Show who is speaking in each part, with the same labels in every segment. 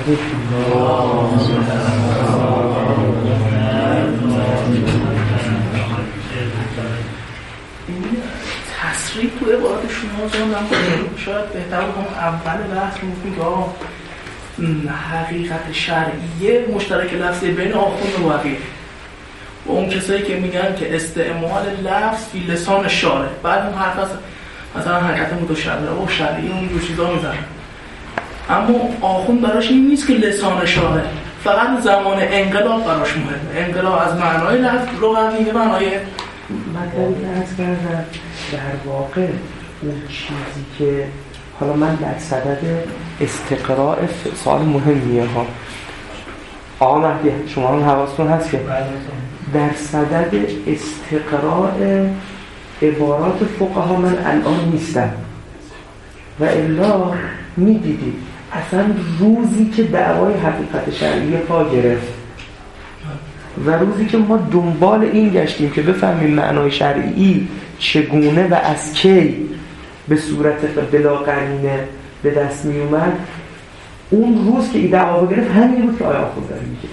Speaker 1: تصریح تو عبارات شما زندم شاید بهتر بود هم اول بحث میگفتیم که حقیقت شرعیه مشترک لفظی بین آخوند و وقیه و اون کسایی که میگن که استعمال لفظ فی لسان شارع، بعد اون حرف هست مثلا حرکت متشرعه و شرعیه اون دو چیزا میزنن، اما آخوند براش این نیست که لسان شارع، فقط زمان انقلاب براش مهمه. انقلاب از معنای لغوی به معنای
Speaker 2: مطلبی که عرض کردم در واقع اون چیزی که حالا من در صدد استقراء سوال مهمیه ها آقا مهدی شما هم حواستون هست که در صدد استقراء عبارات فقها من الان نیستم و الا میدیدید اصلا روزی که دعوای حقیقت شرعیه پا گرفت و روزی که ما دنبال این گشتیم که بفهمیم معنای شرعی چگونه و از کی به صورت بلا قرینه به دست می اومد، اون روز که این دعوا گرفت همین بود که آیا خود داره میگه.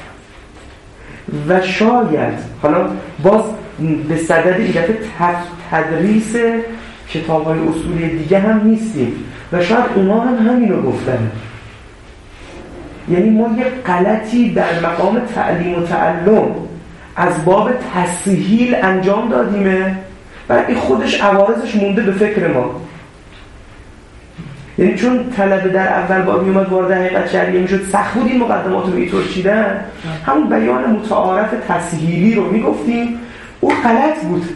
Speaker 2: و شاید حالا باز به صدد این دفعه تدریس کتاب‌های اصولی دیگه هم نیستیم و شاید اونا هم همینو گفتن، یعنی ما یه غلطی در مقام تعلیم و تعلم از باب تسهیل انجام دادیمه و این خودش عوارضش مونده به فکر ما. یعنی چون طلبه در اول باب میومد وارد حقیقت شرعیه میشد سخت بود این مقدمات رو اینطور چیدن، همون بیان متعارف تسهیلی رو میگفتیم اون غلط بود.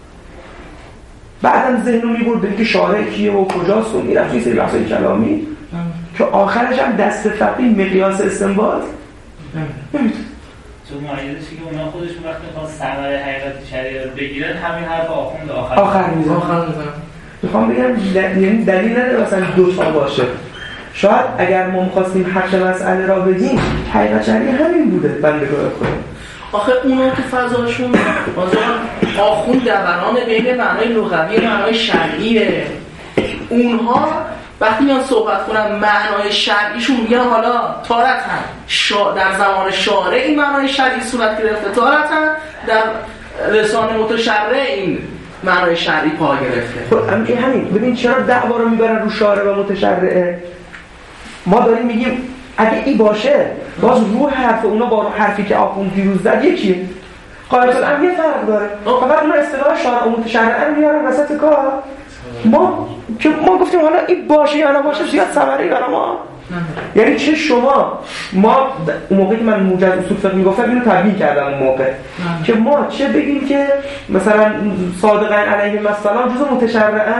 Speaker 2: بعدم ذهن رو میبرد به اینکه شارع کیه و کجاست و میرفت این سری بحثای کلامی که آخرش هم دست فقیه مقیاس استنباط نمیتونه.
Speaker 3: چون معیدشی که اونا خودشون وقتی میخوان ثمره حقیقت شرعیه رو بگیرن همین حرف آخوند
Speaker 2: آخر میزن. میخوام بگم یعنی دلیل نداره مثلا دو تا باشه. شاید اگر ما میخواستیم حق مسئله را بگیم حقیقت شرعیه همین بوده بندگاه خود.
Speaker 1: آخه اونا که فضاشون آخوند دوران بین معنای لغوی و معنای شرعیه، اونها وقتی میان صحبت کنن معنای شرعیشون میگن حالا تارتن در زمان شارع این معنای شرعی صورت گرفته، تارتن در لسان متشرع این معنای شرعی پا گرفته.
Speaker 2: خب همین ببین چرا دعوا رو میبرن رو شارع و متشرعه. ما داریم میگیم اگه این باشه باز روح حرف اونا با حرفی که آخوند دیروز زد یکیه، قاعدتا هم یه فرق داره. فقط اونا اصطلاح شارع و متشرعه رو میارن وسط کار. ما گفتیم حالا این باشه یا نباشه زیاد ثمره داره ما. یعنی چه شما ما اون موقعی که من موجز اصول فقه میگفتم اینو تبیین کردم اون موقع که ما چه بگیم که مثلا صادقاً علیهم السلام جزء متشرعه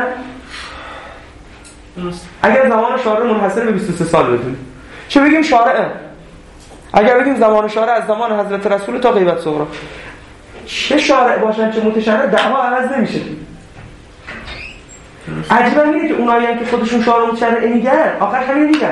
Speaker 2: اگر زمان شارع منحصر به 23 سال بدونیم، چه بگیم شارعه اگر بگیم زمان شارع از زمان حضرت رسول تا غیبت صغری. چه شارع باشن چه متشرع دعوا عوض نمیشه. عجیبه اینه که اونایی هم که خودشون شارع متشرع میگن آخر همین میگن.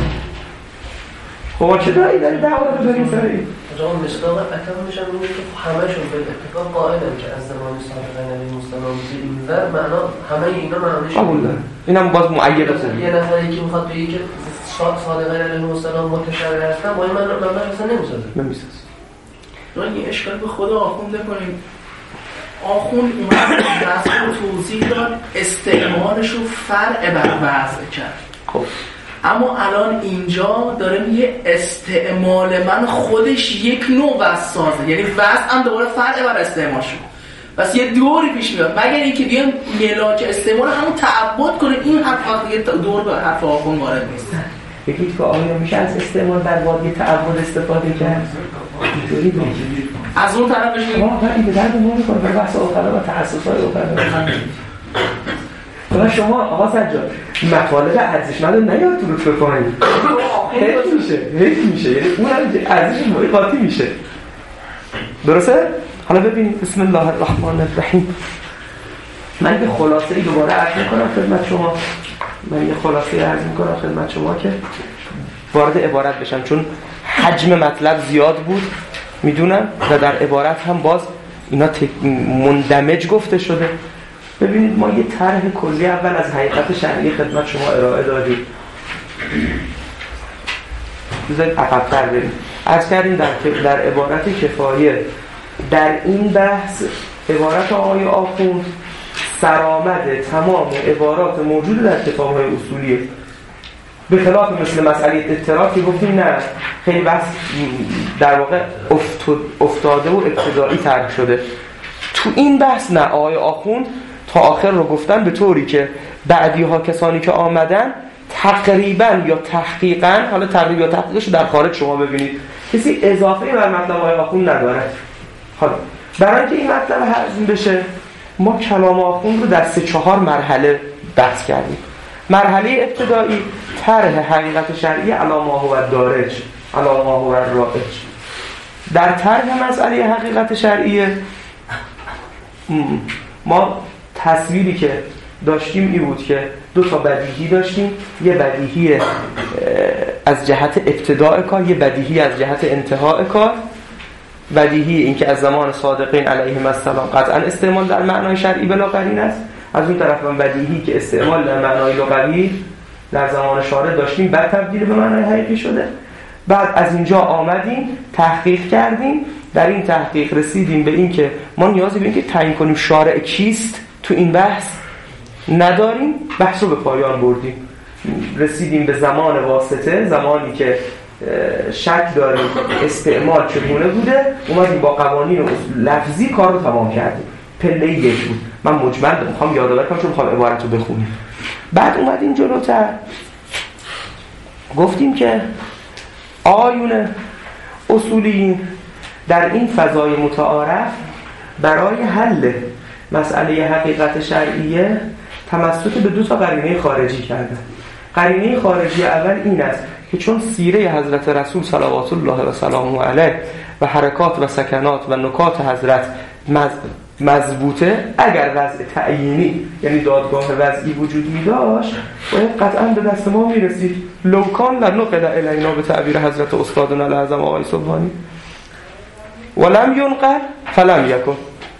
Speaker 2: خب چه داری دعوا رو بذاریم سر این؟
Speaker 4: جان مصداق اتمامش هم اینه که همه‌شون به اتفاق قائلن که از زمان صادق نبی مستلام این ور معنا همه اینا معنیش
Speaker 2: قبول دارن. اینم باز مؤیده خوبه.
Speaker 4: یه نفری که میخواد بگه که صادق نبی مستلام متشرع هستن با این معنا اصلا نمیسازه.
Speaker 1: دارن یه اشکال به خدا آخوند کنیم. آخوند اومد دست رو توضیح داد استعمالش رو فرع بر وضع کرد.
Speaker 2: خب
Speaker 1: اما الان اینجا داره میگه استعمال من خودش یک نوع وضع سازه، یعنی وضع هم دوباره فرع بر استعمال شد. پس یه دوری پیش میاد مگر اینکه بیان ملاک استعمال همون تعبد کنه. این حرف دیگه دور به حرف آخوند وارد نیست.
Speaker 2: بگید که آیا میشه از استعمال در واقع تعبد استفاده کرد؟ اینطوری بگید
Speaker 1: از اون طرفش میگه
Speaker 2: ما این به درد ما میکنه برای بحث اوقلا و تخصصهای اوقلا. حالا شما آقا سجاد مطالب ارزشمند نیاد تو رو بکنید حیف میشه یعنی اون ارزش مالی قاطی میشه. درسته؟ حالا ببینید بسم الله الرحمن الرحیم. من یه خلاصه ای دوباره عرض میکنم خدمت شما که وارد عبارت بشم چون حجم مطلب زیاد بود میدونم و در عبارت هم باز اینا مندمج گفته شده. ببینید ما یه طرح کلی اول از حقیقت شرعی خدمت شما ارائه دادیم. بذارید عقب‌تر بریم. عرض کردیم در عبارت کفایه در این بحث عبارت آقای آخوند سرآمد تمام عبارات موجود در کتاب‌های اصولیه، به خلاف مثل مسئله اضطراب که گفتیم نه خیلی بحث در واقع افتاده و ابتدایی طرح شده. تو این بحث نه، آقای آخوند تا آخر رو گفتن به طوری که بعدی‌ها کسانی که آمدن تقریبا یا تحقیقا، حالا تقریبا یا تحقیقش در خارج شما ببینید، کسی اضافه بر مطلب آقای آخوند نداره. حالا برای اینکه این مطلب هضم بشه ما کلام آخوند رو در 3-4 مرحله بحث کردیم. مرحله ابتدایی طرح حقیقت شرعی علی ما هو الدارج علی ما هو الرائج. در طرح مسئله حقیقت شرعی ما تصویری که داشتیم این بود که 2 تا بدیهی داشتیم، یه بدیهی از جهت ابتداء کار، یه بدیهی از جهت انتهاء کار. بدیهی این که از زمان صادقین علیهم السلام قطعا استعمال در معنای شرعی بلا قرینه است، از اون طرف من بدیهی که استعمال در معنای لغوی در زمان شارع داشتیم بعد تبدیل به معنای حقیقی شده. بعد از اینجا آمدیم تحقیق کردیم، در این تحقیق رسیدیم به این که ما نیازی به این که تعیین کنیم شارع کیست تو این بحث نداریم، بحث رو به پایان بردیم، رسیدیم به زمان واسطه، زمانی که شک داریم استعمال چگونه بوده، اومدیم با قوانین لفظی کار رو تمام کردیم. پله 1 بود. من مجمل میخوام یادآور کنم چون میخوام عبارت رو بخونیم. بعد اومدیم جلوتر گفتیم که آیون اصولیین در این فضای متعارف برای حل مسئله حقیقت شرعیه تمسک به 2 تا قرینه خارجی کردن. قرینه خارجی اول این است که چون سیره حضرت رسول صلوات الله و سلامه علیه و حرکات و سکنات و نکات حضرت مضبوطه، اگر وضع تعیینی یعنی دادگاه وضعی وجود می داشت باید قطعا به دست ما می رسید. لوکان لنقل الینا به تعبیر حضرت استادنا الاعظم آقای سبحانی ولم ینقل فلم یکن.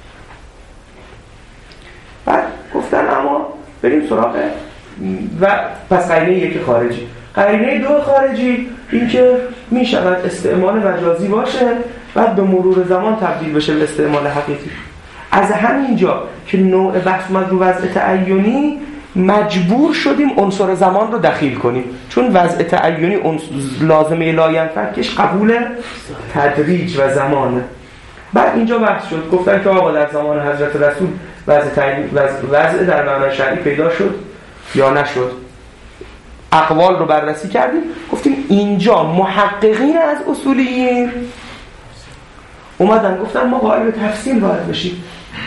Speaker 2: بعد گفتن اما بریم سراغ و پس قرینه 1 خارجی. قرینه 2 خارجی این که می شود استعمال مجازی باشه بعد به مرور زمان تبدیل بشه به استعمال حقیقی. از همینجا که نوع بحث اومد رو وضع تعیینی مجبور شدیم عنصر زمان رو دخیل کنیم، چون وضع تعیینی لازمه لاینفکش قبول تدریج و زمانه. بعد اینجا بحث شد، گفتن که آقا در زمان حضرت رسول وضع در معنای شرعی پیدا شد یا نشد. اقوال رو بررسی کردیم، گفتیم اینجا محققین از اصولیین اومدن گفتن ما قائل به تفصیل باید بشیم.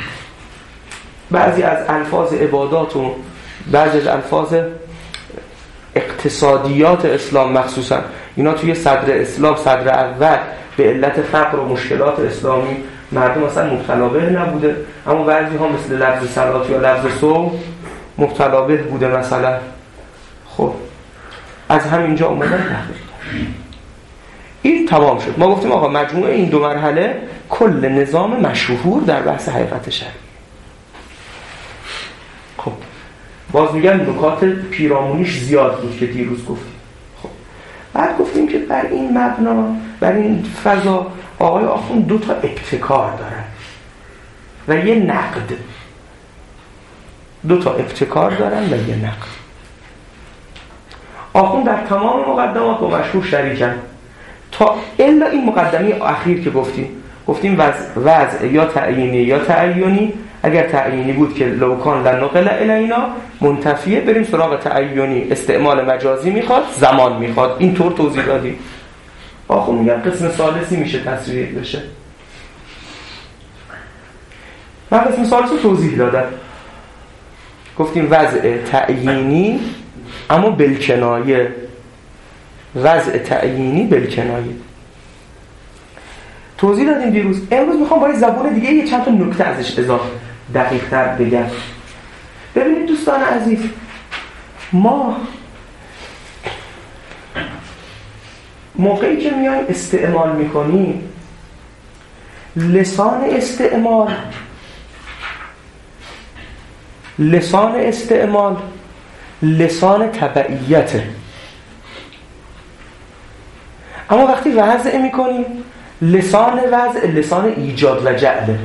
Speaker 2: بعضی از الفاظ عبادات و بعضی از الفاظ اقتصادیات اسلام مخصوصا اینا توی صدر اسلام صدر اول به علت فقر و مشکلات اسلامی مردم مثلا مبتلا به نبوده، اما بعضی ها مثل لفظ صلات یا لفظ صوم مبتلا به بوده مثلا. خب از همینجا اومدن تحقیق این تمام شد. ما گفتیم آقا مجموعه این 2 مرحله کل نظام مشهور در بحث حقیقت شرعی. خب باز میگن نکات پیرامونیش زیاد بود که دیروز گفتیم. خب بعد گفتیم که بر این مبنا بر این فضا آقای آخوند 2 تا ابتکار دارن و یه نقد. 2 تا ابتکار دارن و یه نقد. آخوند در تمام مقدمات با مشهور شریکن تا الا این مقدمه اخیر که گفتیم وضع یا تعیینی یا تعیینی. اگر تعیینی بود که لوکان لنقل الینا منتفیه، بریم سراغ تعیینی استعمال مجازی میخواد، زمان میخواد. این طور توضیح دادیم. آخوند میگن قسم ثالثی میشه تصویر بشه. من قسم ثالث رو توضیح دادم، گفتیم وضع تعیینی اما بالکنایه، وضع تعیینی بالکنایه توضیح دادیم دیروز. امروز میخوام با زبان دیگه یه چند تا نکته ازش اضافه دقیق تر بگم. ببینید دوستان عزیز، ما موقعی که میایم استعمال میکنیم لسان استعمال لسان تبعیته. اما وقتی وضع میکنیم لسان وضع لسان ایجاد و جعله.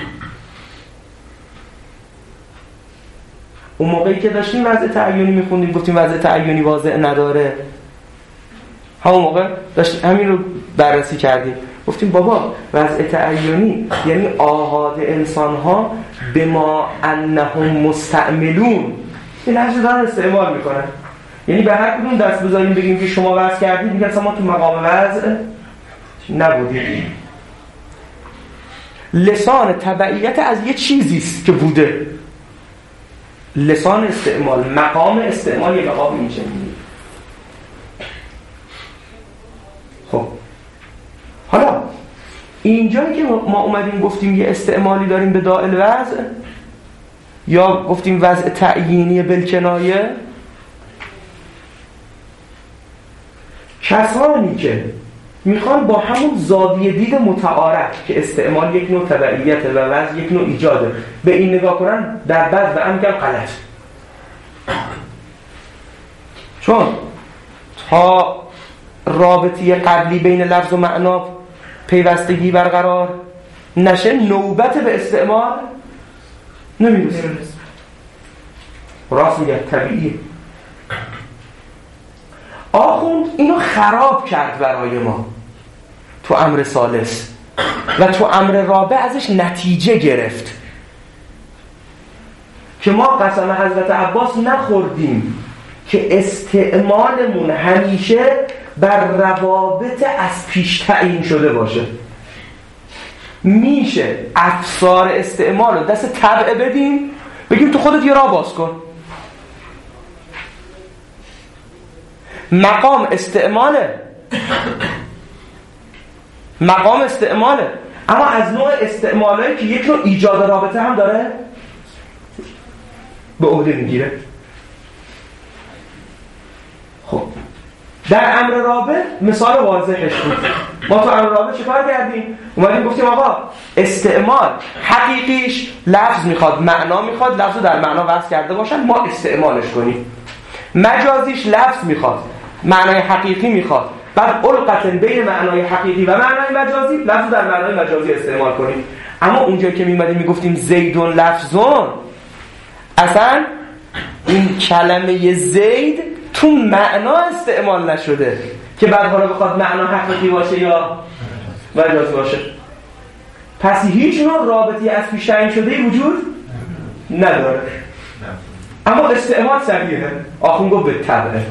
Speaker 2: اون موقعی که داشتیم وضع تعیینی میخوندیم گفتیم وضع تعیینی واضع نداره، همون موقع داشتیم همین رو بررسی کردیم، گفتیم بابا وضع تعیینی یعنی آحاد انسان‌ها به ما انهم مستعملون، این لفظ دارن استعمال میکنن، یعنی به هر کدوم دست بذاریم بگیم که شما وضع کردید میگن ما تو مقام وضع نبودیم. لسان تبعیت از یه چیزیست که بوده، لسان استعمال، مقام استعمال یه مقام میشه. خب حالا اینجایی که ما اومدیم گفتیم یه استعمالی داریم به دائل وضع یا گفتیم وضع تعیینی بالکنایه، کسانی که میخوان با همون زاویه دید متعارف که استعمال یک نوع تبعیت و وضع یک نوع ایجاده به این نگاه کنن، در بعض و میگم غلط، چون تا رابطه قبلی بین لفظ و معنا پیوستگی برقرار نشه نوبت به استعمال نمیرسه. راست میگه، طبیعیه. آخوند اینو خراب کرد برای ما تو امر ثالث و تو امر رابع ازش نتیجه گرفت که ما قسم حضرت عباس نخوردیم که استعمالمون همیشه بر روابط از پیش تعیین شده باشه. میشه افسار استعمال رو دست طبع بدیم بگیم تو خودت یه راه باز کن، مقام استعماله، مقام استعماله، اما از نوع استعمالایی که یک نوع ایجاد رابطه هم داره به عهده میگیره. خب در امر رابع مثال واضحش بود. ما تو امر رابع چیکار کردیم؟ اومدیم گفتیم آقا استعمال حقیقیش لفظ میخواد، معنا میخواد، لفظو در معنا وضع کرده باشن ما استعمالش کنیم. مجازیش لفظ میخواد، معنای حقیقی میخواد، بعد علقت بین معنای حقیقی و معنای مجازی لفظو در معنای مجازی استعمال کنیم. اما اونجایی که میمدیم میگفتیم زیدون لفظون، اصلا این کلمه زید تو معنا استعمال نشده که بعد حالا بخواد معنا حقیقی باشه یا مجازی باشه. پس هیچ نوع رابطی از پیش تعیین شده وجود نداره، اما استعمال صحیحه. آخوند گفت به طبعه.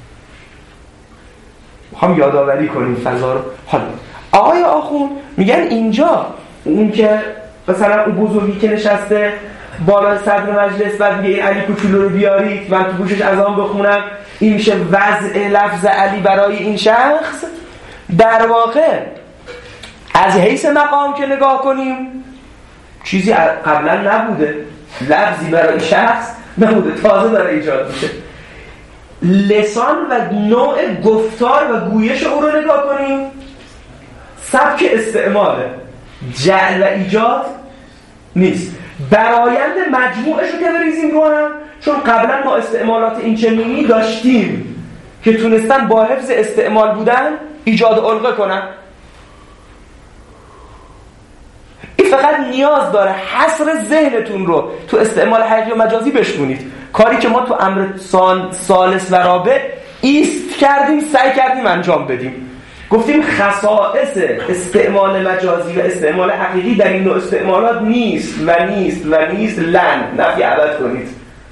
Speaker 2: میخوام یادآوری کنیم فضا رو. حالا آقای آخوند میگن اینجا اون که مثلا اون بزرگی که نشسته بالا صدر مجلس بعد میگه این علی کوچولو رو بیارید من تو گوشش اذان بخونم، این میشه وضع لفظ علی برای این شخص. در واقع از حیث مقام که نگاه کنیم چیزی قبلا نبوده، لفظی برای شخص نبوده، تازه داره ایجاد میشه. لسان و نوع گفتار و گویش او رو نگاه کنیم سبک استعماله، جعل و ایجاد نیست. برایند مجموعش رو که بریزیم رو هم، چون قبلا ما استعمالات این چنینی داشتیم که تونستن با حفظ استعمال بودن ایجاد علقه کنن. این فقط نیاز داره حصر ذهنتون رو تو استعمال حقیقی و مجازی بشکنید، کاری که ما تو امر ثالث و رابع ایست کردیم، سعی کردیم انجام بدیم. گفتیم خصائص استعمال مجازی و استعمال حقیقی در این نوع استعمالات نیست و نیست و نیست، نفی ابد کنید.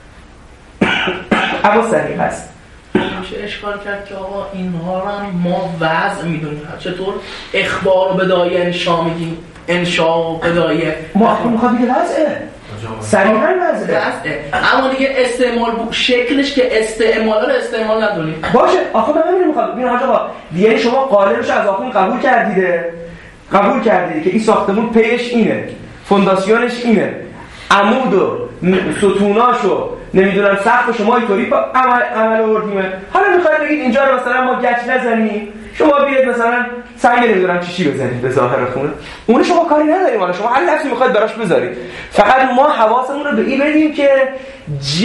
Speaker 2: اما صحیح هست.
Speaker 1: میشه اشکال کرد که آقا اینها رو هم ما وضع میدونیم، چطور اخبار و بدایه انشا میگیم، انشا و بدایه
Speaker 2: ما میخواد بگه وضعه، صریحاً وضعه،
Speaker 1: اما دیگه استعمال شکلش که استعمال رو استعمال ندونیم.
Speaker 2: باشه آخه من همین میخوام ببین حاج آقا دیگه شما قالبش از آخوند قبول کردید که این ساختمون پیش اینه، فونداسیونش اینه، عمود و ستوناش و نمیدونم سقف شما اینطوری عمل آوردیمه. حالا میخواید بگید اینجا رو مثلا ما گچ نزنیم، شما بیاید مثلا سنگ نمیدونم چی بزنید به ظاهر خونه، اون شما کاری نداریم، حالا شما هر لفظی میخواید براش بذارید، فقط ما حواسمون رو به این بدیم که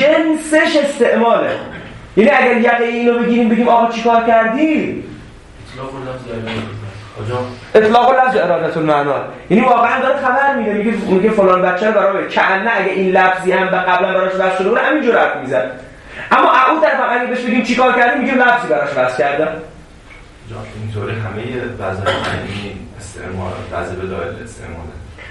Speaker 2: جنسش استعماله. یعنی اگر یقه اینو بگیریم بگیم آقا چیکار کردی، اطلاق لفظ اراده المعنا، یعنی واقعا داره خبر میده، میگه فلان بچه رو برای کأنه اگه این لفظی هم قبلا براش وصل شده بود همینجوری حرف میزد، اما اون طرف اگه بهش بگیم چیکار کردیم میگیم لفظی براش وصل کردم.
Speaker 5: اینطوری همه وضعیت معنی استعمال وضع به دایره استعمال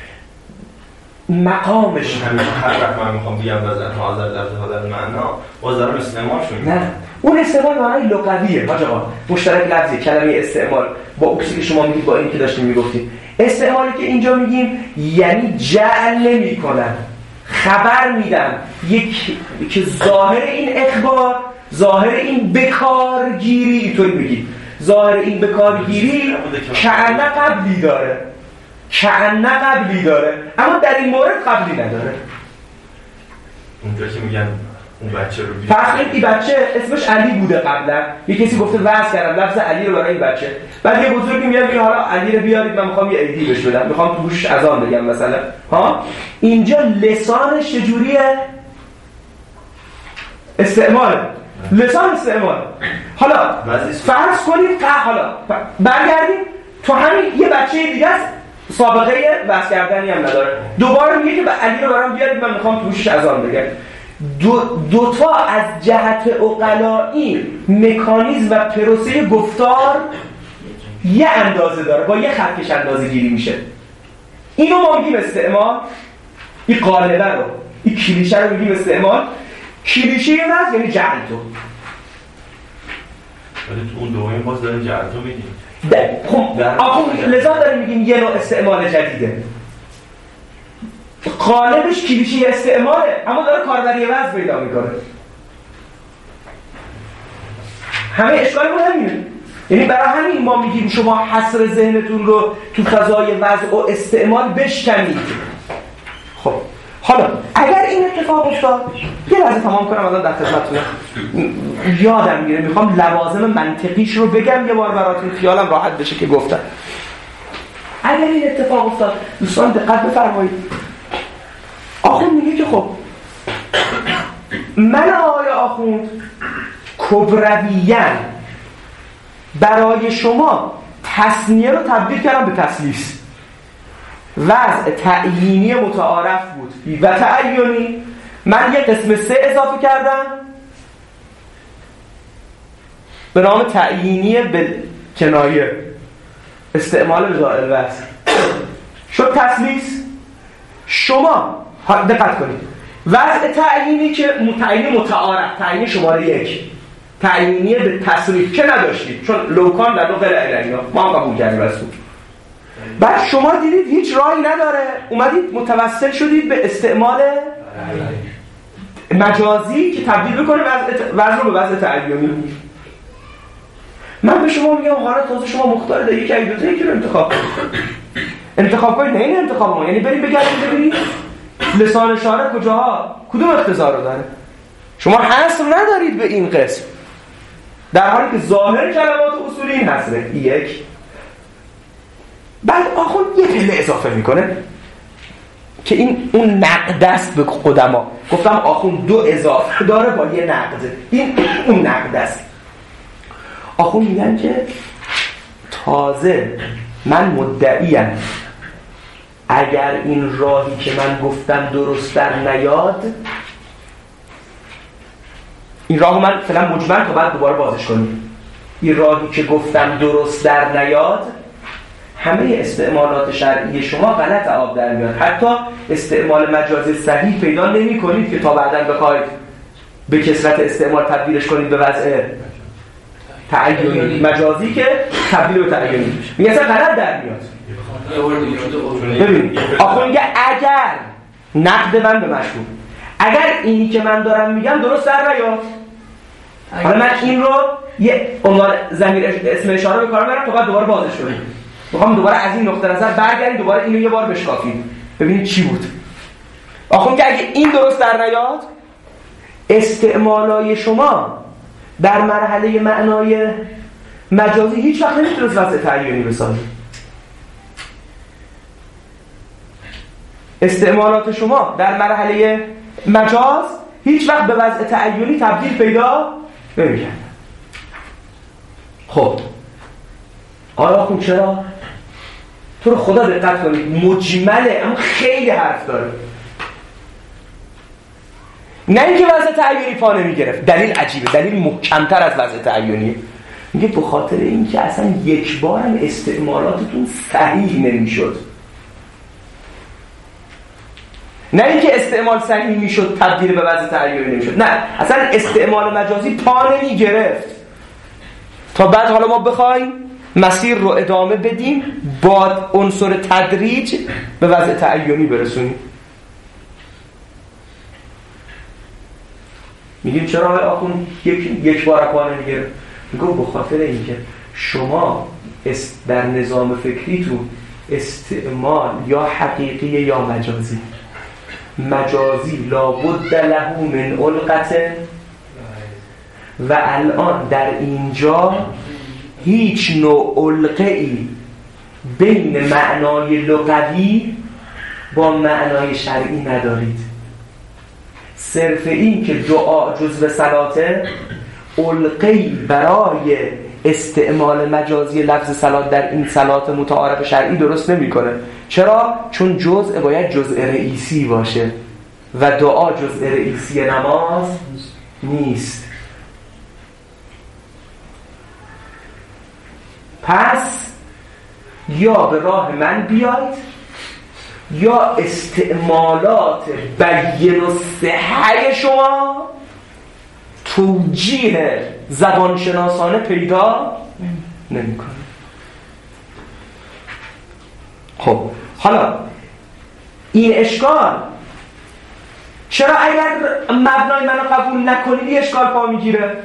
Speaker 2: مقامش
Speaker 5: همین هر وقت من میخوام بگم وضعیت حاضر لفظ حاضر معنا باز دارم استعمالشون میکنم.
Speaker 2: نه اون استعمال معنای لغویه حاج آقا، مشترک لفظی کلمه استعمال با اکسی که شما میگید با این که داشتیم میگفتیم. استعمالی که اینجا میگیم یعنی جعل نمی‌کنن، خبر میدن که ظاهر این اخبار، ظاهر این بکارگیری، اینطوری میگیم ظاهر این بکارگیری کأنه قبلی داره، کأنه قبلی داره، اما در این مورد قبلی نداره.
Speaker 5: اونجا که میگن اون بچه رو
Speaker 2: فرض کنید این بچه اسمش علی بوده قبلا، یه کسی گفته واسه کردم لفظ علی رو برای این بچه، بعد یه بزرگی میگه حالا علی رو بیارید من میخوام یه عیدی بهش بدم، میخوام تو گوشش اذان بگم مثلا. ها اینجا لسانش چجوریه؟ استعمال، لسان استعمال. حالا فرض کنید حالا برگردیم تو همین یه بچه دیگه است سابقه واسه کردنی هم نداره، دوباره میگه که علی رو برام بیارید من میخوام تو گوشش اذان بگم. دوتا از جهت عقلایی مکانیزم و پروسه گفتار یه اندازه داره، با یه خطکش اندازه گیری میشه. اینو ما میگیم استعمال، این قالبه رو، این کلیشه رو میگیم استعمال. کلیشه یه نست یعنی جعل تو،
Speaker 5: ولی تو اون دومین باز داریم جعل تو میگیم.
Speaker 2: خب لذا داریم میگیم یه نوع استعمال جدیده. قالبش کلیشه استعماله اما داره کاربری وضع پیدا میکنه. همه اشکالمون همینه، یعنی برای همین ما میگیم شما حصر ذهنتون رو تو فضای وضع و استعمال بشکنید. خب حالا اگر این اتفاق افتاد، یه لحظه تمام کنم الان در خدمتتونم، یادم میره میخوام لوازم منطقیش رو بگم یه بار براتون خیالم راحت بشه که گفتم. اگر این اتفاق افتاد دوستان دقت بفرمایید، آخوند میگه که خب من آقای آخوند کبرویاً برای شما تصنیه رو تبدیل کردم به تثلیث. وضع تعیینی متعارف بود و تعیینی من یه قسم 3 اضافه کردم به نام تعیینی بالکنایه، استعمال به زائل وصل شد تثلیث. شما دقت کنید وضع تعیینی که تعیینی متعارف، تعیینی شماره 1، تعیینی به تصریف که نداشتید چون لوکان در غیر علنیا ما هم قبول کردیم رسول. بعد شما دیدید هیچ راهی نداره، اومدید متوسل شدید به استعمال مجازی که تبدیل بکنه وضع رو به وضع تعیینی. من به شما میگم حالا تازه شما مختار دارید یکی از دو تا یکی رو انتخاب کنید. نه این انتخاب ما یعنی برید بگردید ببینید لسان اشاره کجاها کدوم اختصار رو داره. شما حصر ندارید به این قسم، در حالی که ظاهر کلمات اصولی این حصره. 1 بعد آخوند یه پله اضافه میکنه که این اون نقد است به قدما. گفتم آخوند 2 اضافه داره با یه نقد، این اون نقد است. آخوند میگن که تازه من مدعیم اگر این راهی که من گفتم درست در نیاد، این راهو من فعلا مجمل تا بعد دوباره بازش کنیم، این راهی که گفتم درست در نیاد همه استعمالات شرعی شما غلط آب در میاد. حتی استعمال مجازی صحیح پیدا نمی کنید که تا بعداً بخواید به کثرت استعمال تبدیلش کنید به وضع تعیینی. مجازی که تبدیل به تعیینی میگه اصلا غلط در میاد. ببین آخوند میگه اگر نقد من به مشهور، اگر اینی که من دارم میگم درست در نیاد، حالا من این رو یه عنوان ضمیر اسم اشاره به کار میارم تا بعد دوباره بازش کنیم. میخوام دوباره از این نقطه نظر برگردیم، دوباره اینو یه بار بشکافیم ببینید چی بود. آخوند که اگه این درست در نیاد، استعمالای شما در مرحله معنای مجازی هیچ وقت نمیتونست وضع تعیینی بسازه. استعمالات شما در مرحله مجاز هیچ وقت به وضع تعیینی تبدیل پیدا نمی‌کرد. خب آیا خون چرا؟ تو رو خدا دقت کنید، مجمله اما خیلی حرف داره. نه اینکه وضع تعیینی پا نمیگرفت، دلیل عجیبه، دلیل محکمتر از وضع تعیینیه. میگه به خاطر اینکه اصلا یک بارم استعمالاتتون صحیح نمیشد. نه اینکه استعمال صحیح میشد تبدیل به وضع تعیینی نمیشد، نه اصلا استعمال مجازی پا نمیگرفت تا بعد حالا ما بخوایم مسیر رو ادامه بدیم با عنصر تدریج به وضع تعیینی برسونیم. میگیم چرا آقای آخوند یک بار پا نمیگرفت؟ میگم به خاطر اینکه شما در نظام فکریتون استعمال یا حقیقی یا مجازی، مجازی لابد له من علقة، و الان در اینجا هیچ نوع علقه‌ای بین معنای لغوی با معنای شرعی ندارید. صرف این که دعا جزو صلاته علقه‌ای برای استعمال مجازی لفظ صلات در این صلات متعارف شرعی درست نمی‌کنه. چرا؟ چون جزء باید جزء رئیسی باشه و دعا جزء رئیسی نماز نیست. پس یا به راه من بیاید یا استعمالات بین و صحه شما توجیه زبانشناسانه پیدا نمی‌کنه. خب حالا این اشکال چرا اگر مبنای منو قبول نکنید اشکال پا میگیره؟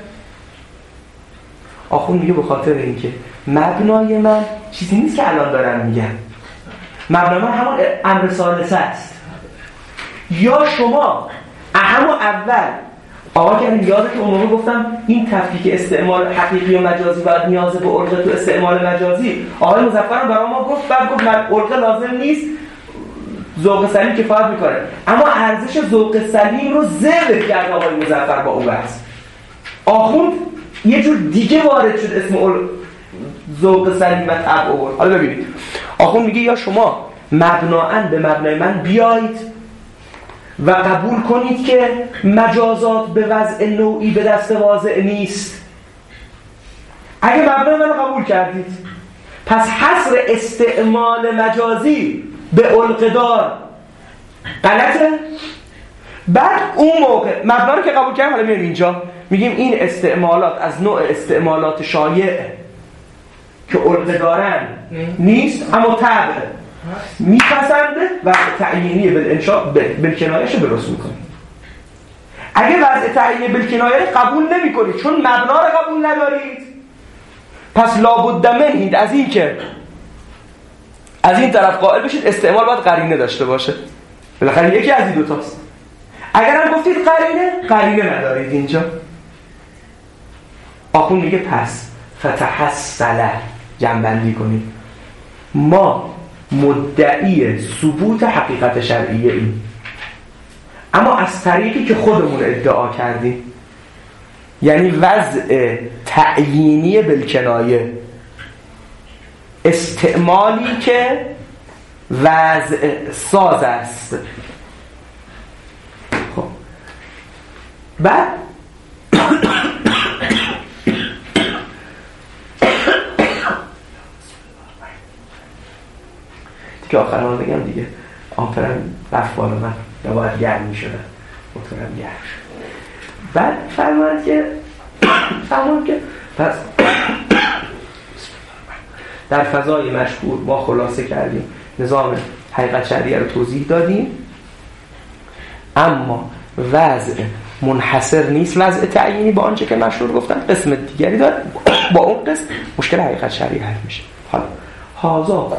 Speaker 2: آخوند میگه به خاطر اینکه مبنای من چیزی نیست که الان دارم میگم. مبنای من همون امر ثالثه است. یا شما همون اول آقا که یاده که عمومی گفتم این تفکیک استعمال حقیقی و مجازی و نیاز به علقه تو استعمال مجازی، آقای مظفرم برای ما گفت، بعد گفت علقه لازم نیست، ذوق سلیم کفایت میکنه. اما ارزش ذوق سلیم رو ذکر کرد آقای مظفر با اون بحث. آخوند یه جور دیگه وارد شد اسم ذوق سلیم و طبع آورد. حالا ببینید آخوند میگه یا شما مبناً به مبنای من بیایید و قبول کنید که مجازات به وضع نوعی به دست واضع نیست. اگه مبنای من رو قبول کردید پس حصر استعمال مجازی به علقه‌دار غلطه. بعد اون موقع مبنا رو که قبول کردیم، حالا میایم اینجا میگیم این استعمالات از نوع استعمالات شایع که علقه دارن نیست اما طبع میپسنده و تعیینی بالکنایه‌اش رو درست میکنه. اگه وضع تعیینی بالکنایه قبول نمی کنید چون مبنا رو قبول ندارید، پس لابد منید از این که از این طرف قائل بشید استعمال باید قرینه داشته باشه. بالاخره یکی از این دوتاست. اگر هم گفتید قرینه ندارید اینجا. آخوند میگه پس فتحصله، جنبندی کنید، ما مدعی ثبوت حقیقت شرعیه ایم، اما از طریقی که خودمون ادعا کردیم، یعنی وضع تعیینی بالکنایه، استعمالی که وضع ساز است. خب بعد که آخران بگم دیگه آفرم رفت بالا، من نباید گرم می شدن، موتورم گرم شد. بعد فرماند که پس در فضای مشهور ما خلاصه کردیم نظام حقیقت شرعیه رو توضیح دادیم، اما وضع منحصر نیست وضع تعیینی با آنچه که مشهور گفتن، قسم دیگری داره، با اون قسم مشکل حقیقت شرعیه حل میشه. حالا هازا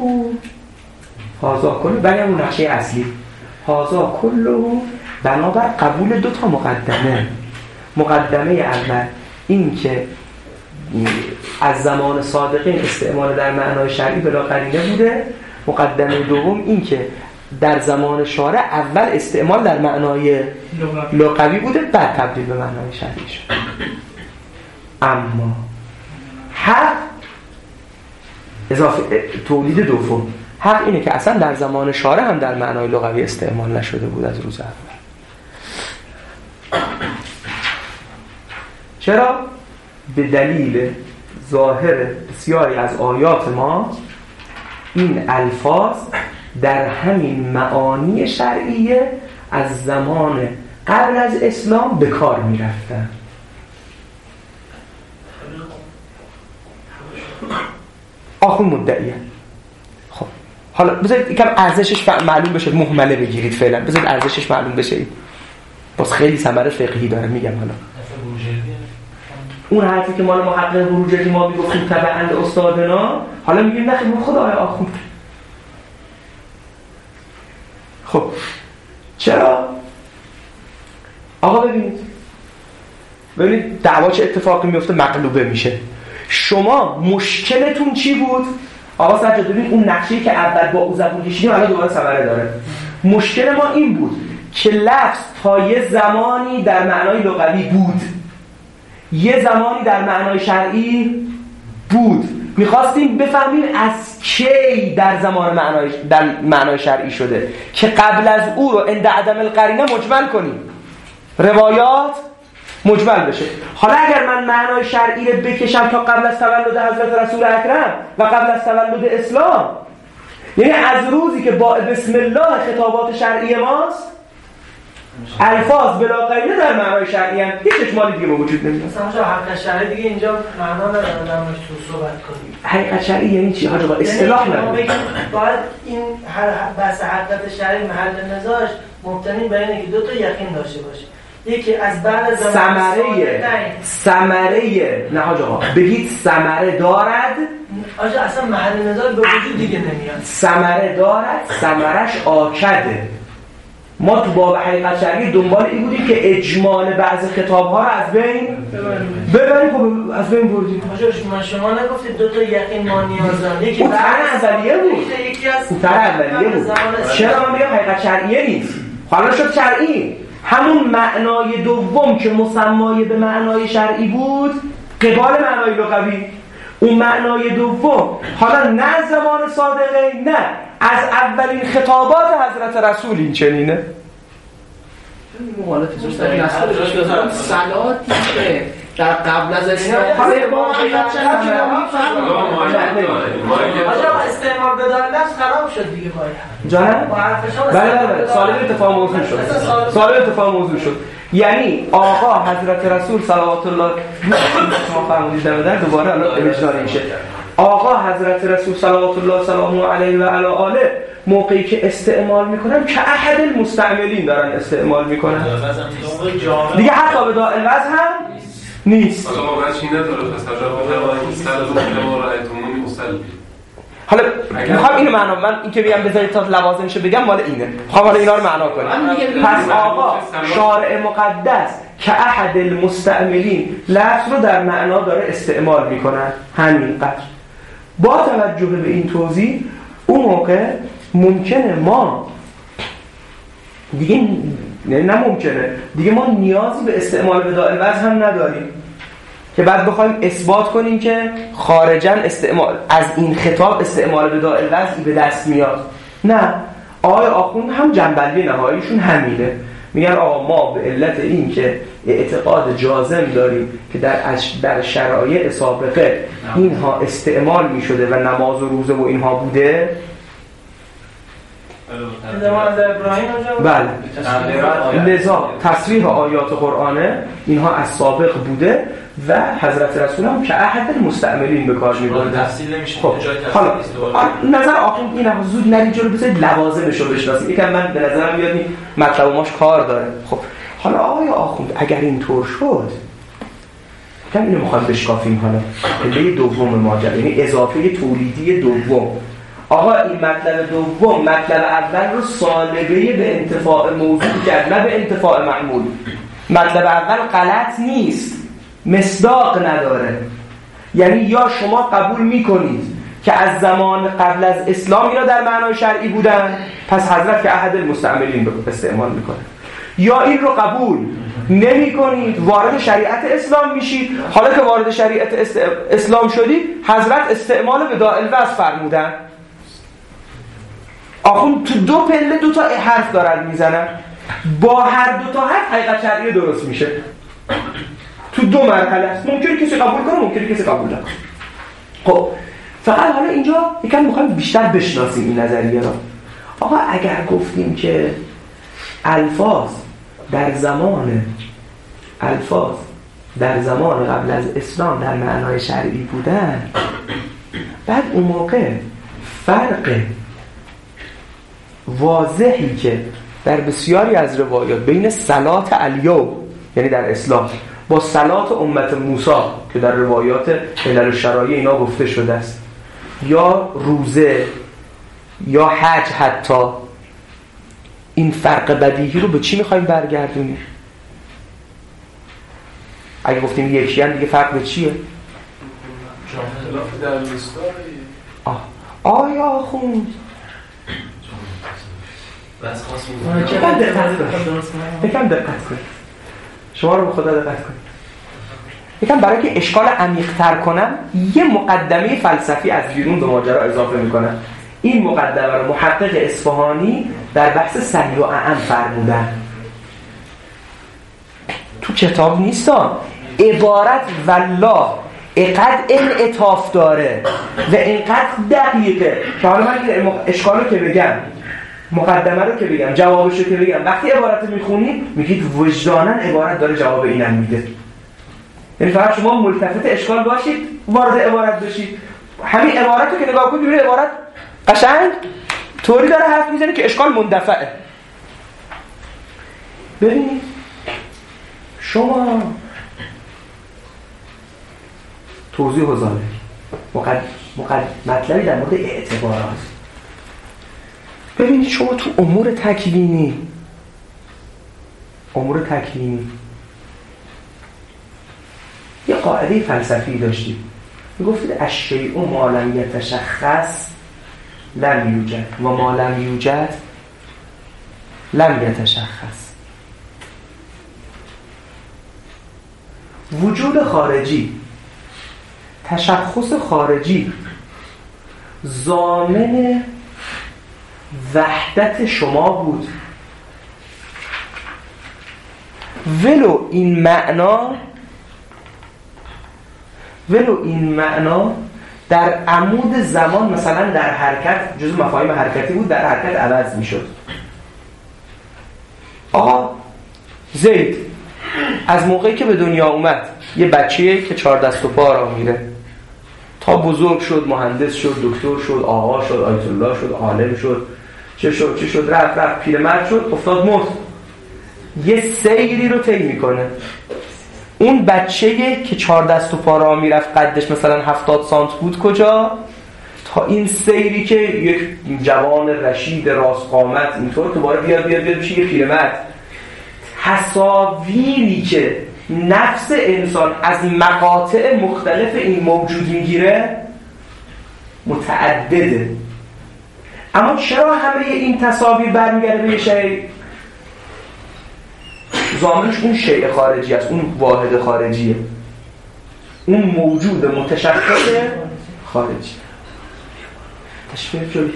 Speaker 2: کله برای اون نقشه اصلی، هازا کله بنابر قبول دو تا مقدمه اول این که از زمان صادقین استعمال در معنای شرعی بلا قرینه بوده، مقدمه دوم این که در زمان شارع اول استعمال در معنای لغوی بوده بعد تبدیل به معنای شرعی شد. اما حق اضافه تولید دوم. حق اینه که اصلا در زمان شارع هم در معنای لغوی استعمال نشده بود از روز اول. چرا؟ به دلیل ظاهر بسیاری از آیات ما این الفاظ در همین معانی شرعیه از زمان قبل از اسلام به کار می رفتن. آخون مدعیه. خب حالا بذارید یکم ارزشش معلوم بشه، مهمله بگیرید فعلا، بذارید ارزشش معلوم بشه. باز خیلی ثمره فقهی داره میگم. حالا اون حرفی که مال محقق بروجردی ما میگفتیم تبعند استادنا، حالا میگیم نه خب خدای آخون. خب چرا؟ آقا ببینید دعوا چه اتفاقی میفته، مقلوبه میشه. شما مشکلتون چی بود؟ آقا سجاد ببین اون نقشه‌ای که اول با او زبون کشیدیم الان دوباره ثمره داره. مشکل ما این بود که لفظ تا یه زمانی در معنای لغوی بود، یه زمانی در معنای شرعی بود. میخواستیم بفهمیم از کی در زمان معنای شرعی شده که قبل از او رو عند عدم القرینه مجمل کنیم، روایات مجمل بشه. حالا اگر من معنای شرعی رو بکشم تا قبل از تولد حضرت رسول اکرم و قبل از تولد اسلام، یعنی از روزی که با بسم الله خطابات شرعی ماست، الفاظ بلا قرینه در معنای شرعی هم هیچ اشمالی دیگه وجود نمیاد.
Speaker 1: مثلا حقیقت شرعی دیگه اینجا معنا نداره درمش تو صحبت کنیم.
Speaker 2: حقیقت شرعی یعنی چی؟ حاجا با اصطلاح نداره.
Speaker 1: باید این هر بحث حقیقت شرعی محل نزاعش مبتنی بر اینه که دو تا یقین داشته باشه. یکی از بعد از ثمره نه حاجا بگید ثمره دارد. آجا اصلا محل نزاع به وجود دیگه نمیاد. ثمره دارد، ثمرش آکده. ما تو باب حقیقت شرعی دنبال این بودیم که اجمال بعض خطاب‌ها رو از بین ببریم. خب از بین بردیم. شما نگفتید دو تا یقین ما نیاز داریم. یکی تر اولیه بود. یکی از تر اولیه بود. چرا من میگم حقیقت شرعیه نیست؟ حالا شد شرعی. همون معنای دوم که مسمای به معنای شرعی بود قبال معنای لغوی. اون معنای دوم حالا نه زمان صادقه، نه از اولین خطابات حضرت رسول این چنینه. مقالطه جوش در این اصلا صلاتی که در قبل از اسلام با حقیقت شرعی آجا استعمال به دار لفظ خراب شد دیگه باید
Speaker 2: جانم؟ بله سالم اتفاق موضوع شد. یعنی آقا حضرت رسول صلوات الله ما فرمودید در دوباره الان اجرایی میشه. آقا حضرت رسول صلوات الله سلام علیه و علی آله موقعی که استعمال میکنن که احد المستعملین دارن استعمال میکنن دیگه، حتی به داعی الوز هم نیست.
Speaker 6: حالا واقعا چی نداره
Speaker 2: حالا میخوام اینو معنا، من این که بگم بذارید تا لوازمشو بگم مال اینه، میخوام حالا اینا رو معنا کنم. پس آقا شارع مقدس که احد المستعملین لفظ رو در معنا داره استعمال میکنن، همینقدر. با توجه به این توضیح اون موقع ممکنه ما دیگه نه ممکنه دیگه ما نیازی به استعمال بداء الوضع هم نداریم که بعد بخوایم اثبات کنیم که خارجاً استعمال از این خطاب استعمال بداء الوضع به دست میاد. نه، آقای آخوند هم جنبندی نهاییشون همینه، میگن آقا ما به علت این که اعتقاد جازم داریم که در شرایع سابقه اینها استعمال میشده و نماز و روزه و اینها بوده. بله، لذا تصریح آیات قرآنه اینها از سابق بوده و حضرت رسول هم که احد المستعملین به کار می‌برده. خب حالا نظر آخوند این زود نرید جلو، بذارید لوازمش رو بشناسید. یکم من به نظرم میاد این مطلب ماش کار داره. خب حالا آقای آخوند اگر اینطور شد کم اینو میخوام بشکافیم. حالا پله دوم ماجرا، یعنی اضافه تولیدی دوم. آقا این مطلب دوم مطلب اول رو سالبه به انتفاع موضوع کرد، نه به انتفاع معمول. مطلب اول غلط نیست، مصداق نداره. یعنی یا شما قبول میکنید که از زمان قبل از اسلام اینا در معنای شرعی بودن، پس حضرت که احد المستعملین رو استعمال میکنه، یا این رو قبول نمی کنید، وارد شریعت اسلام میشید. حالا که وارد شریعت اسلام شدید، حضرت استعمال وداع الوصف فرمودن. آخون تو دو پله 2 تا حرف دارن میزنن، با هر 2 تا حرف حقیقت شرعی درست میشه. تو 2 مرحله است، ممکنه کسی قبول کنه، ممکنه کسی قبول نکنه. خب فقط حالا اینجا یکم میخوایم بیشتر بشناسیم این نظریه را. آقا اگر گفتیم که الفاظ در زمان قبل از اسلام در معنای شرعی بودن، بعد اون موقع فرق واضحی که در بسیاری از روایات بین صلات الیوم یعنی در اسلام با صلات امت موسی که در روایات علل الشرایع اینا گفته شده است، یا روزه یا حج، حتی این فرق بدیهی رو به چی میخوایم برگردونیم؟ اگه گفتیم یکی هم دیگه فرق به چیه؟
Speaker 6: اختلاف در مستاری.
Speaker 2: آیا آخوند
Speaker 5: بس خواست
Speaker 2: یکم دقت کنید. شما رو به خدا دقت کنید. یکم برای که اشکال عمیق‌تر کنم یه مقدمه فلسفی از بیرون به ماجرا اضافه میکنم. این مقدمه رو محقق اصفهانی در بحث صحیح و اعم فرمودن. تو کتاب نیستان. عبارت والله اینقدر انعطاف داره و اینقدر دقیقه که حالا من این اشکال رو که بگم، مقدمه رو که بگم، جوابش رو که بگم، وقتی عبارت رو میخونید میگید وجداناً عبارت داره جواب اینم میده. یعنی فقط شما ملتفت اشکال باشید، وارد عبارت بشید. همین عبارت رو که نگاه کنید ببینید عبارت قشنگ طوری داره حرف میزنه که اشکال مندفعه. ببینید شما توضیح حضاره مطلبی در مورد اعتبارات. ببینید شما تو امور تکوینی یه قاعده فلسفی داشتید، میگفتید الشیء ما لم یتشخص لم یوجد و ما لم یوجد لم یتشخص. وجود خارجی، تشخص خارجی ضامن وحدت شما بود، ولو این معنا در عمود زمان مثلا در حرکت جزء مفاهیم حرکتی بود، در حرکت عوض میشد. آقا زید از موقعی که به دنیا اومد یه بچه‌ای که 4 دست و پا را میره تا بزرگ شد، مهندس شد، دکتر شد، آقا شد، آیت الله شد، عالم شد، چه شد رفت پیرمرد شد، افتاد مرد. یه سیری رو طی میکنه. اون بچه‌ای که 4 دست و پا را میرفت قدش مثلا 70 سانت بود کجا؟ تا این سیری که یک جوان رشید راست قامت اینطور دوباره بیاد بشه یه پیرمرد. تصاویری که نفس انسان از مقاطع مختلف این موجود میگیره متعدده. اما چرا همه این تصاویر برمیگرده به یه شیء؟ ضامنش اون شیء خارجی است، اون واحد خارجیه، اون موجود متشخص خارجی. تشکیل جوی.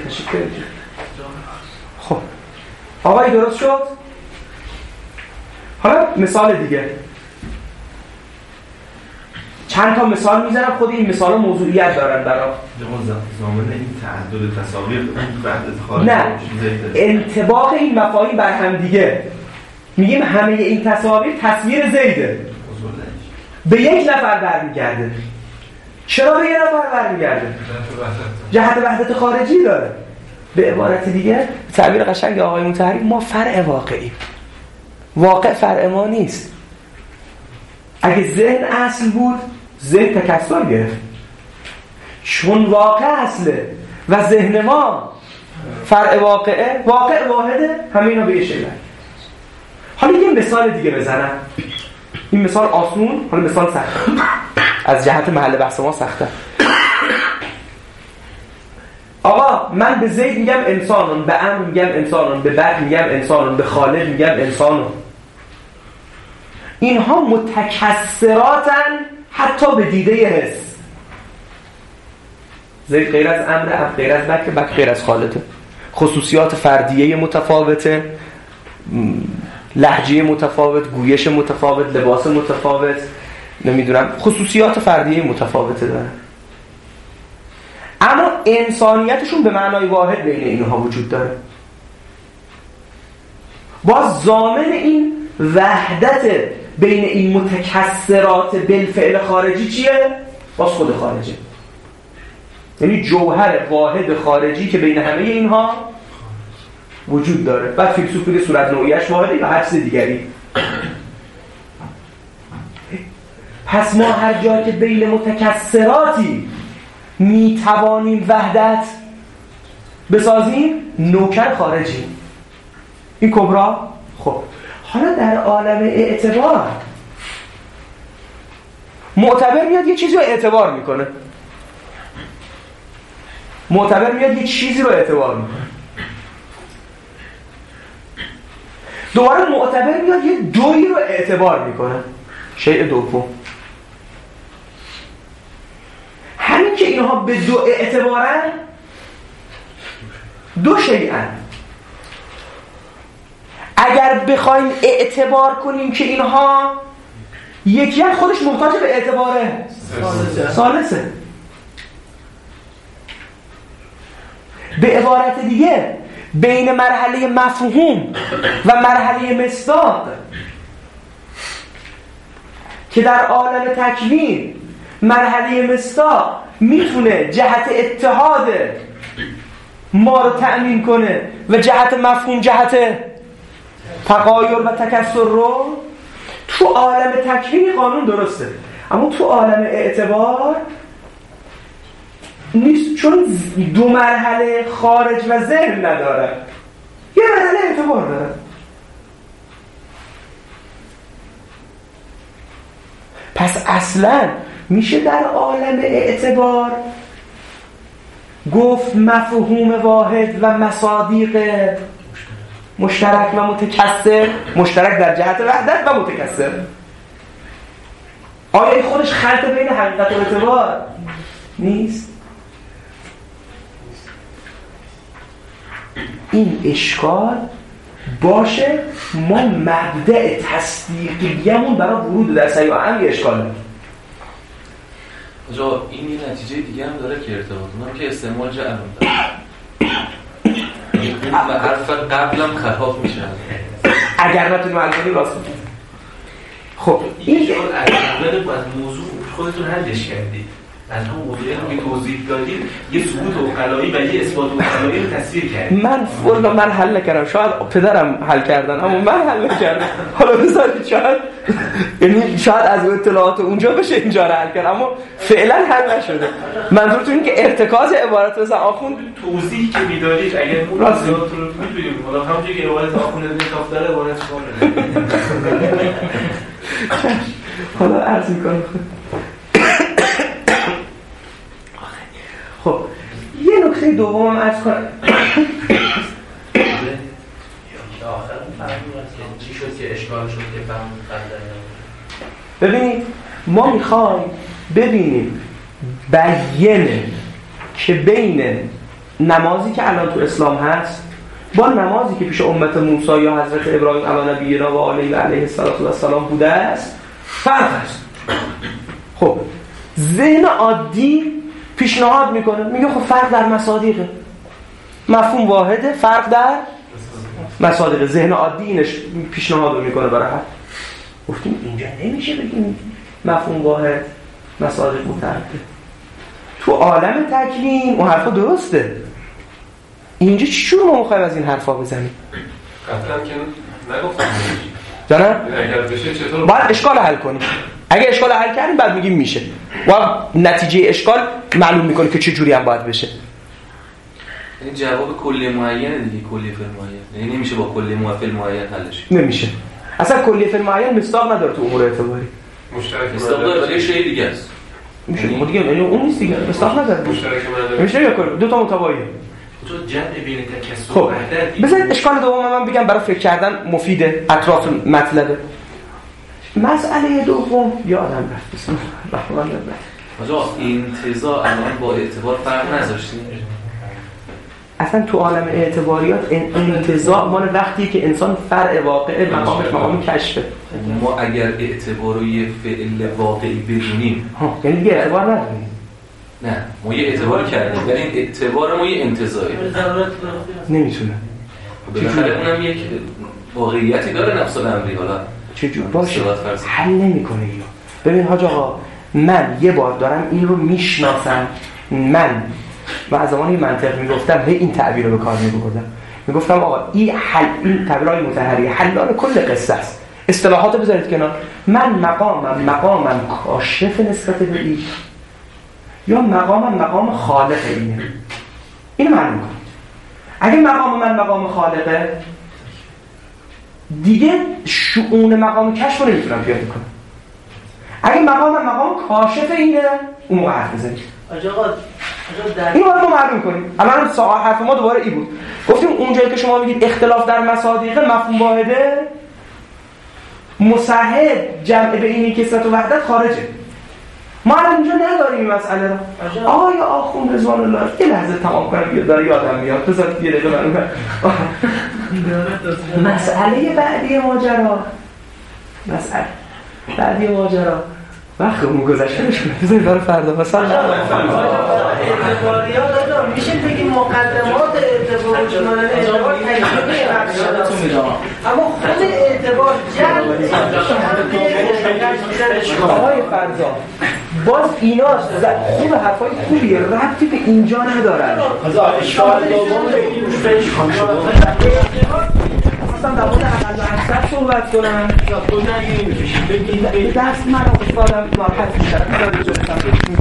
Speaker 2: خب آقای درست شد؟ حالا مثال دیگه، چند تا مثال میزنم، خود این مثال ها موضوعیت دارن برای
Speaker 5: زمان این تعدد تصاویر وحدت خارجی.
Speaker 2: نه، انطباق این مفاهیم بر هم دیگه. میگیم همه این تصاویر تصویر زیده، به یک نفر برمیگرده. چرا به یک نفر برمیگرده؟ جهت وحدت خارجی داره. به عبارت دیگه تعبیر قشنگ آقای مطهری، ما فرع واقعی، واقع فرع ما نیست. اگه ذهن اصل بود ذهن تکثر گرفت، چون واقع اصله و ذهن ما فرع واقعه، واقع واحده، همه اینا به یه شکل. حالا یه مثال دیگه بزنم. این مثال آسون، حالا مثال سخت از جهت محل بحث ما سخته. آقا من به زید میگم انسانون، به عمرو میگم انسانون، به بکر میگم انسانون، به خالد میگم انسانون. اینها متکثراتن حتی به دیده حس. زید غیر از امر، غیر از بک غیر از خالته. خصوصیات فردیه متفاوته، لهجه متفاوت، گویش متفاوت، لباس متفاوت، نمیدونم خصوصیات فردیه متفاوته دارن، اما انسانیتشون به معنای واحد بین اینها وجود داره. باز ضامن این وحدت بین این متکثرات بالفعل خارجی چیه؟ باز خود خارجی، یعنی جوهر واحد خارجی که بین همه اینها وجود داره. بعد فیلسوفی که صورت نوعیش واحده یا هر چیز دیگری. پس ما هر جا که بین متکثراتی میتوانیم وحدت بسازیم، نوکر خارجی این کبرا. خب حالا در عالم اعتبار معتبر میاد یه چیزی رو اعتبار میکنه، معتبر میاد یه چیزی رو اعتبار میکنه، دوباره معتبر میاد یه دویی رو اعتبار میکنه، شیء دوم. همین که اینها به دو اعتبارن، دو شیئن. اگر بخوایم اعتبار کنیم که اینها یکی خودش محتاج به اعتباره ثالثه. به عبارت دیگه بین مرحله مفهوم و مرحله مصداق که در عالم تکوین مرحله مصداق میتونه جهت اتحاد ما رو تأمین کنه و جهت مفهوم جهت تغایر و تکثر رو، تو عالم تکوین قانون درسته، اما تو عالم اعتبار نیست، چون دو مرحله خارج و ذهن نداره، یه مرحله اعتبار داره. پس اصلا میشه در عالم اعتبار گفت مفهوم واحد و مصادیق مشترک و متکثر، مشترک در جهت وحدت و متکثر. آیا این خودش خلط بین حقیقت و اعتبار نیست؟ این اشکال باشه ما مبدأ تصدیقیمون برای ورود در صحیح و عمل اشکاله.
Speaker 5: آجا این یه نتیجه دیگه هم داره که ارتباط اونم که استعمال جعلم داره این و حرف قبلم خطاب میشه
Speaker 2: اگر نتونیم حل کنیم راست میگیم. خب این
Speaker 6: شما اگر باید موضوع خودتون حلش کردید، از همون موضوعی هم که توضیح دادید یه ثبوت عقلایی و یه اثبات عقلایی رو تصویر کردید.
Speaker 2: من حل نکردم، شاید پدرم حل کردن اما من حل نکردم. حالا بذارید شاید یعنی شاید از اطلاعات اونجا بشه اینجا رو حل کرد، اما فعلا حل نشده. منظورتون این که ارتکاز عبارت مثلا آخوند
Speaker 6: توضیحی که میدادید اگر اون راستیات رو می‌دونیم، حالا همونجوری که عبارت آخوند انصاف داره عبارت شما داره.
Speaker 2: حالا عرض می‌کنم. خب یه نکته دومم عرض کنم.
Speaker 6: چی شد که اشکال شد که فهم
Speaker 2: ببینید ما میخوایم ببینیم بیانه که بین نمازی که الان تو اسلام هست با نمازی که پیش امت موسی یا حضرت ابراهیم علی نبینا و علیه السلام بوده است فرق هست. خب ذهن عادی پیشنهاد میکنه، میگه خب فرق در مصادیقه، مفهوم واحده، فرق در مصادیقه. ذهن عادی اینش پیشنهاد رو میکنه برای حل. گفتیم اینجا نمیشه بگیم مفهوم واحد مصادیق متعدد. تو عالم تکوین اون حرفا درسته، اینجا چجور ما میخوایم از این حرفا بزنیم؟
Speaker 5: قطعا که نگفتم
Speaker 2: جانم
Speaker 5: اگر بشه چطور
Speaker 2: باید اشکال حل کنیم. اگه اشکال حل کردیم بعد میگیم میشه و نتیجه اشکال معلوم میکنه که چه جوری هم باید بشه.
Speaker 5: این جواب کلی معینه دیگه، کلی فعل معین، یعنی نمیشه با کلی فعل معین حلش.
Speaker 2: نمیشه اصلا کلی فعل معین مصداق نداره تو امور اعتباری.
Speaker 5: مشترک مصداق داره، یه شی دیگه است.
Speaker 2: میشه ما دیگه یعنی اون نیست دیگه، مصداق نداره.
Speaker 5: مشترک من
Speaker 2: میشه یا کل دو تا متباینه.
Speaker 6: تو جمع بین تکثر
Speaker 2: خب بذارید اشکال دوم من بگم برای فکر کردن مفیده، اطراف مطلبه. مسئله دوم یادم رفت بسم الله الرحمن الرحیم.
Speaker 5: آجا انتزاع الان با اعتبار فرق نذاشتیم؟
Speaker 2: اصلا تو عالم اعتباریات انتزاع مال وقتی که انسان فرع واقع مقامش مقام کشفه.
Speaker 5: ما اگر اعتبار رو یه فعل واقعی بدونیم
Speaker 2: یعنی دیگه اعتبار نداریم.
Speaker 5: نه ما یه اعتبار کردیم ولی این اعتبار ما یه انتزاعی
Speaker 2: نمیتونه.
Speaker 5: بالاخره اونم یک واقعیتی داره نفس الامری. حالا
Speaker 2: چجور باشه حل نمیکنه. یا ببین حاج آقا من یه بار دارم این رو میشناسم. من از زمانی منطق میگفتم این تعبیر رو به کار میبردم. میگفتم آقا این تعبیرهای مطهری حلال کل قصه است. اصطلاحات رو بذارید کنار. من مقامم کاشف نسبت به این یا مقام خالق اینه. اینو معلوم کنید. اگه مقام خالقه دیگه شؤون مقام کشف رو نمیتونم پیاده کنم. اگه مقام کاشف اینه اون موقع حرف بزنید. این رو ما معلوم کنیم. الان حرف ما دوباره این بود. گفتیم اونجایی که شما میگید اختلاف در مصادیق مفهوم واحده مصحح جمع به اینی کثرت و وحدت خارجه. ما الان اینجا نداریم این مسئله رو. آقای آخوند رضوان الله یه لحظه تمام کنم بیاد داره یادم میاد. بذارید یه دقیقه منو مسئله بعدی ماجرا وقتمون گذشته نشه. بذارید برای فردا مثلا
Speaker 4: اعتباریات دادم میشه بگیم مقدمات اعتبار وجودانه اعتبار تجربه اما خود اعتبار
Speaker 2: آقای فرزا باز اینا خوب حرفای خوبیه ربطی به اینجا ندارن.
Speaker 1: اشکال دوم
Speaker 2: اصلا در مورد عقل و اکثر صحبت کنم
Speaker 1: یا تو نگیریم
Speaker 2: دست من افتادم ناراحت میشم